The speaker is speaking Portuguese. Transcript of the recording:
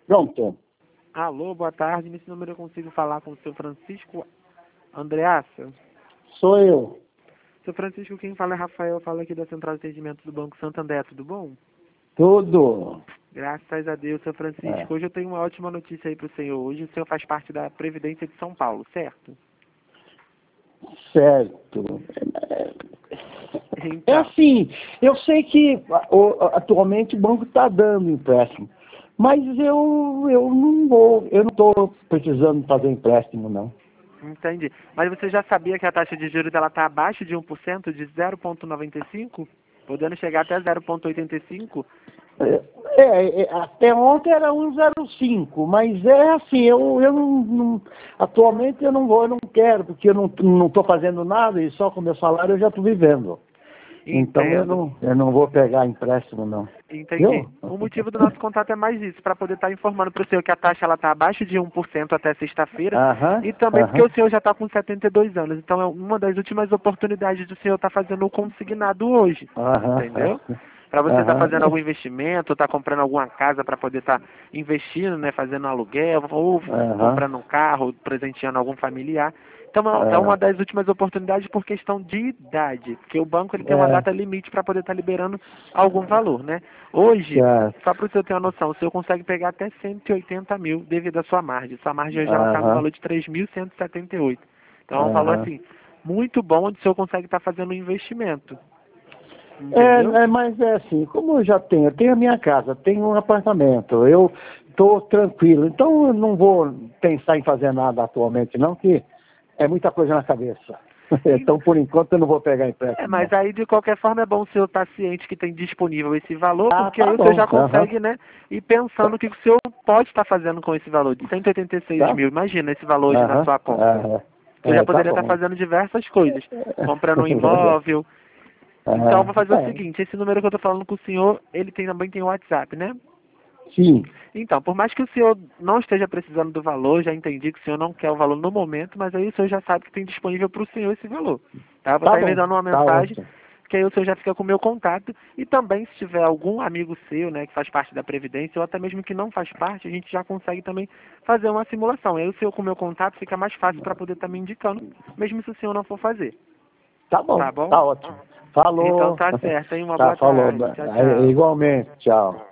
Pronto. Alô, boa tarde. Nesse número eu consigo falar com o seu Francisco Andreassa? Sou eu. Seu Francisco, quem fala é Rafael, fala aqui da Central de Atendimento do Banco Santander, tudo bom? Tudo. Graças a Deus, seu Francisco. É. Hoje eu tenho uma ótima notícia aí para o senhor. Hoje o senhor faz parte da Previdência de São Paulo, certo? Certo. É Então, assim, eu sei que atualmente o banco está dando empréstimo, mas eu não estou precisando fazer empréstimo, não. entendi. Mas você já sabia que a taxa de juros dela está abaixo de 1%, de 0,95%, podendo chegar até 0,85%? Até ontem era 1,05, mas é assim, eu não atualmente eu não quero, porque eu não estou fazendo nada e só com o meu salário eu já estou vivendo. Então Entendo. eu não vou pegar empréstimo, não. Entendi. Viu? O motivo do nosso contato é mais isso, para poder estar informando para o senhor que a taxa está abaixo de 1% até sexta-feira, Aham, e também porque aham, o senhor já está com 72 anos. Então é uma das últimas oportunidades do senhor estar fazendo o consignado hoje. aham, Entendeu? Para você estar fazendo aham, algum investimento, estar comprando alguma casa para poder estar investindo, né, fazendo aluguel, ou aham, comprando um carro, presenteando algum familiar. Então é uma aham, das últimas oportunidades por questão de idade, porque o banco ele tem uma é, data limite para poder estar liberando algum valor, né? Hoje, certo, só para o senhor ter uma noção, o senhor consegue pegar até 180 mil devido à sua margem. Sua margem hoje ela está no aham, valor de 3.178. Então é um valor aham. assim muito bom onde o senhor consegue estar fazendo um investimento. Entendeu? Mas é assim, como eu tenho a minha casa, tenho um apartamento, eu estou tranquilo, então eu não vou pensar em fazer nada atualmente não, que é muita coisa na cabeça. Então, por enquanto, eu não vou pegar empréstimo, Mas não. aí de qualquer forma é bom o senhor estar ciente que tem disponível esse valor, Ah, porque aí tá o senhor bom, já aham, consegue, né, ir pensando o que o senhor pode estar fazendo com esse valor de 186 tá, mil. Imagina esse valor hoje na aham, sua conta. aham, O senhor já tá poderia estar bom. fazendo diversas coisas, comprando um imóvel. Então eu vou fazer o seguinte, esse número que eu estou falando com o senhor, ele também tem o WhatsApp, né? Sim, Então, por mais que o senhor não esteja precisando do valor, já entendi que o senhor não quer o valor no momento, mas aí o senhor já sabe que tem disponível para o senhor esse valor. Tá? Vou tá estar bom, enviando uma tá mensagem, ótimo. que aí o senhor já fica com o meu contato. E também, se tiver algum amigo seu, né, que faz parte da Previdência, ou até mesmo que não faz parte, a gente já consegue também fazer uma simulação. E aí o senhor com o meu contato fica mais fácil para poder estar me indicando, mesmo se o senhor não for fazer. Tá bom, Tá bom? tá ótimo. Então Falou, tá certo, hein? Uma tá, boa falou. tarde. Tchau, tchau. Igualmente, tchau.